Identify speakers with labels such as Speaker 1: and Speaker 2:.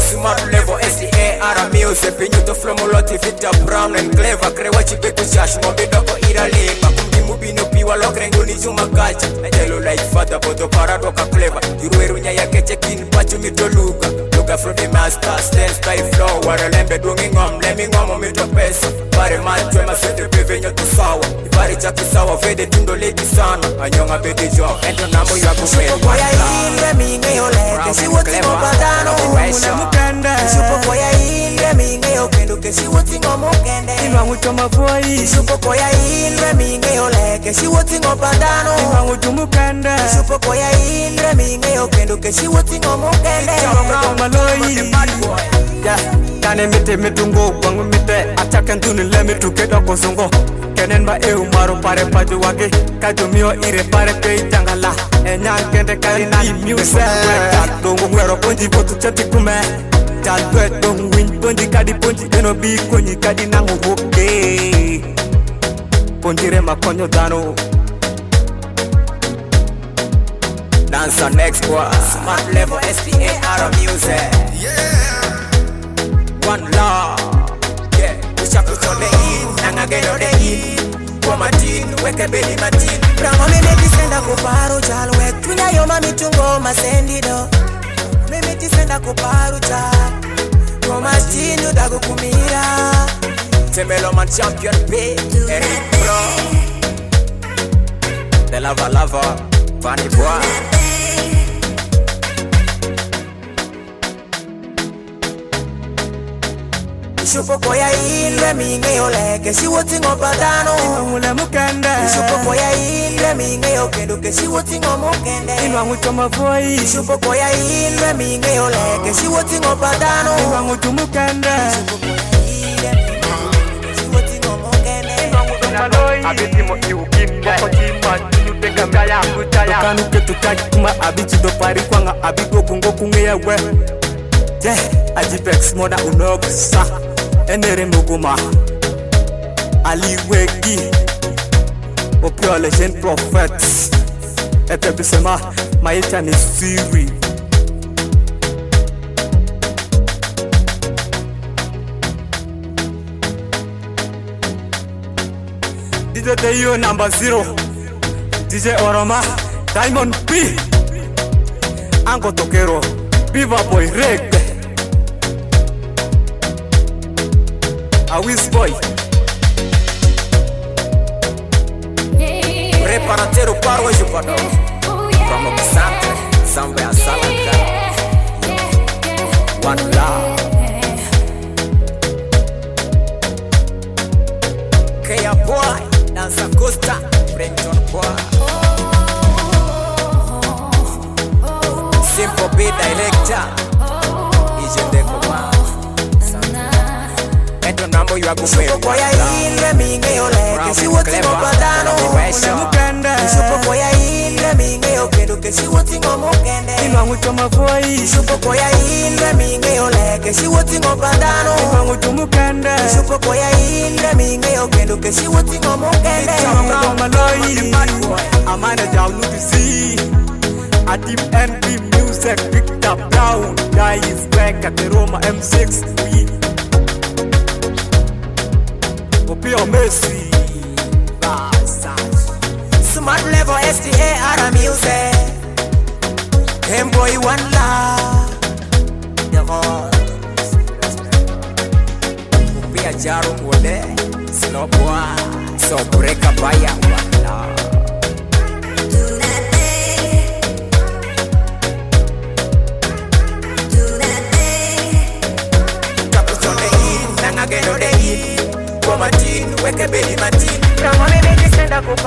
Speaker 1: Smart level SDAR music. Pinyu to flow muloti Victor Brown and clever. Krewa chipeku shash mobe doko iraleba. Kumbi no piwa lokrengu ni chuma kacha. Najelo like father bodo parado ka clever. Yurueru nyaya keche kin pachu mitoluga. Luga from the master stands by flow. Waralembe dungi ngom lemi ngomo mito pesa. Pare manchwe masete pevenyo tusawa. Ipari chaki sawa fede tundo leki sana. Anyonga bedi jo ento namo ya kumela.
Speaker 2: Supo kwa ya ile minge oleke si woti ngopatano. Mune mukende supo kwa ya ile minge okenduke si woti ngomukende. Inwa mutoma foi supo kwa ya ile minge oleke si woti ngopatano. Inwa mutumukende supo kwa ya ile minge okenduke si woti ngomukende. Maloi yeah kane mite mitungo kwangu mite ataka ntuni lemi tukedo kosongo kenen ba maro pare paju wage kajo mio ire pare pe jangala enyan kende karina music dongo ngwero ponji botu chati kume talwe dong win ponji kadi ponji eno bi konyi kadi nango boke ponjire makonyo dano
Speaker 1: Dancer next one. Smart level SDAR music.
Speaker 3: Yeah.
Speaker 1: One love. Yeah. Ushaku to the in. Nangageno the in. Kwa matin. Weke beli matin.
Speaker 2: Bramo mimi tisenda kuparu chalwe. Tunya yoma mitungo masendido. Mimi tisenda kuparu chal. Kwa matin udago kumira.
Speaker 1: Temelo man champion B. Eric Bro. The lava. Funny boy.
Speaker 2: Supo kwa ya ile minge oleke si woti ngopatano. Mune mukende supo kwa ya ile minge okenduke si woti ngomukende. Inwa mutoma foi supo kwa ya ile minge oleke si woti ngopatano. Inwa mutumukende supo kwa ya ile minge si woti ngomukende. Inwa mutumaloi abitimo iukim boko chima tunuteka mbaya kutaya. Kanu ketu kuma abichi do pari kwanga abigo kungo kungewe. Yeah, Ajipex moda unoksa Enere muguma Ali Wegi Opio legend prophets Ete bisema Maisha ni siri DJ Deyo number 0 DJ Oroma Diamond P Ango Tokero Viva Boy Reggae Awis Boy
Speaker 1: Preparatero parwa jupado From Oksante Sambe ya Salaka One love Kaya boy Dansa Costa Brenton boy Simple B director Ijende Kuma Ento nambo yu agumwe
Speaker 2: Supo kwa ya ile minge oleke si woti ngopatano. Mune mukende supo kwa ya ile minge okenduke si woti ngomukende. Inwa mutoma foi supo kwa ya ile minge oleke si woti ngopatano. Inwa mutumukende supo kwa ya ile minge okenduke si woti ngomukende. Maloi amana jaulu disi Adim NB music Victor Brown Guy is back at the Roma M6 we Opio Messi Smart level SDAR music Boy one love The voice
Speaker 1: Upia jaro mwode Slow boy So break up by ya one love Nangageno de in Kwa matin Weke beli matin
Speaker 2: Bramo mimi tisenda kupa